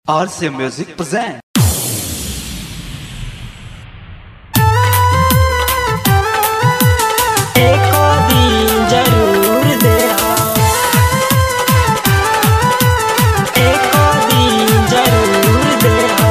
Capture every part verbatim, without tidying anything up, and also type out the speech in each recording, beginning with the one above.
R C M Music present. एको दिन जरूर देहा, एको दिन जरूर देहा।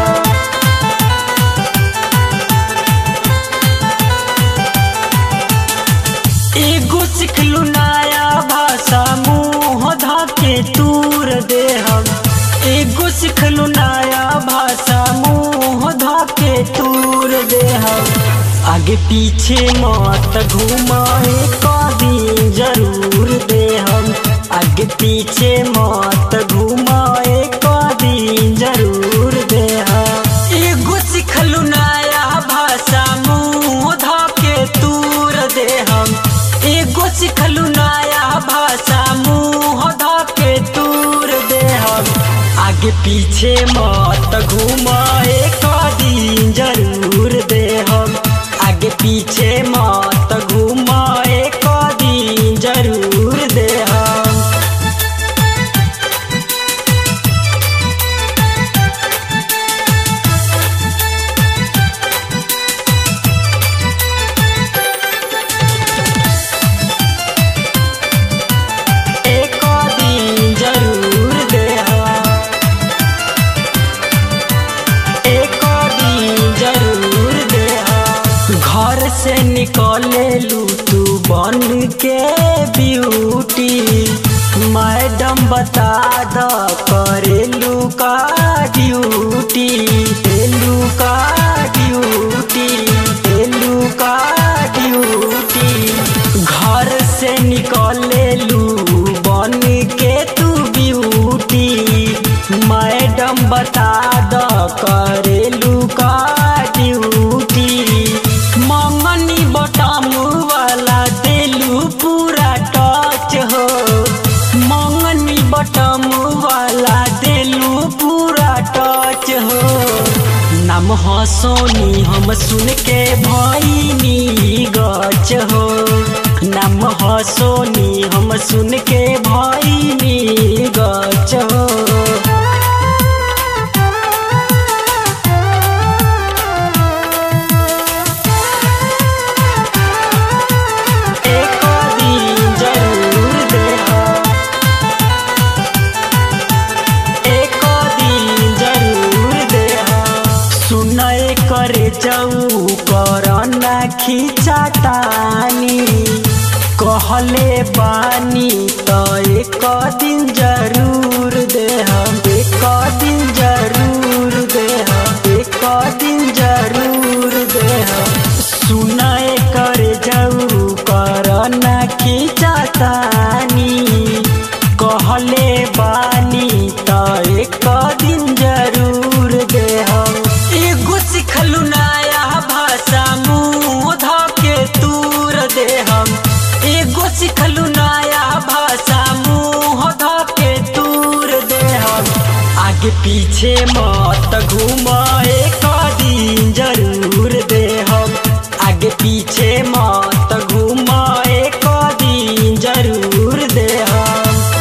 एगो सिखलू नया भाषा मुँह धाके तूर देहा, एगो सिखलू नया भाषा मुँह धाके तूर देहा। आगे पीछे मत घुमाए कभी जरूर दे हम, आगे पीछे मत घुमाए कभी जरूर दे हम। एगो सिखलू नया भाषा मुँह धाके तूर दे हम, एगो सिखलू नया भाषा मुँह धाके तूर दे हम। आगे पीछे मत घुमाए कभी जरूर दे हम, आगे पीछे मत घुमाए कभी जरूर दे हम। एक दिन जरूर दे हम, एक दिन जरूर दे हम। घर से निकले लू तू बन के ब्यूटी, मैडम बता द करेलू का ड्यूटी, एलू का ड्यूटी, एलू का ड्यूटी। घर से निकले लू बन के तू ब्यूटी, मैडम बता द करेलू का ड्यूटी। मंगनी बटम वाला देलू पूरा टच हो, मंगनी बटम वाला देलू पूरा टच हो। नाम हो सोनी हम सुन के भईनी गच हो, नाम हो सोनी हम सुन के भईनी गच हो। करे जाऊ करना खींचा तानी, कहले बानी तो एक दिन जरूर दे हम, एक दिन जरूर दे हम, एक दिन जरूर दे हम। सुनाए करे जाऊ करना खींचा तानी, कहले बानी तो एक दिन जरूर दे हम। एगो सिखलू नया भाषा मुँह धाके तूर दे हम, एगो सिखलू नया भाषा मुँह धाके तूर दे हम। आगे पीछे मत घुमाए कभी जरूर दे हम, आगे पीछे मत घुमाए कभी जरूर दे हम।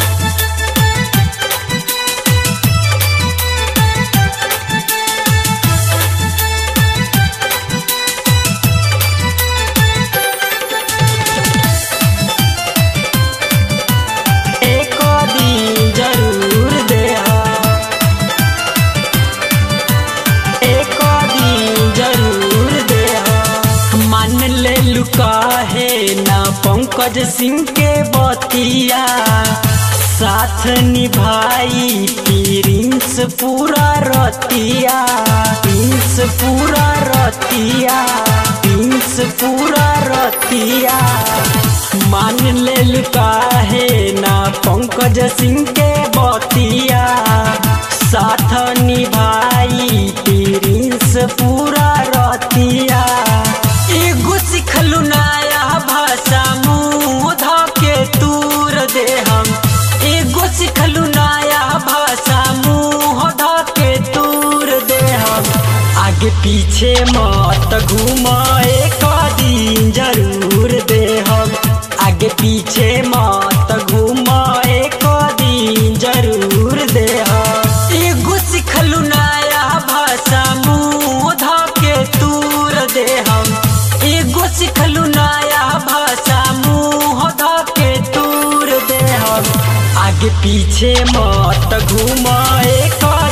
काहे ना पंकज सिंह के बतिया, साथ निभाई प्रिंस पूरा रतिया, प्रिंस पूरा रतिया, प्रिंस पूरा रतिया। मान ले काहे ना पंकज सिंह के बतिया, साथ निभाई प्रिंस पूरा रतिया। एगो सिखलू नया भाषा मुँह धाके तूर दे हम, एगो सिखलू नया भाषा मुँह धाके तूर दे हम। आगे पीछे मत घुमाए कभी जरूर दे हम, आगे पीछे मत घुमाए कभी जरूर दे हम। एगो सिखलू आगे पीछे मत घूम, एक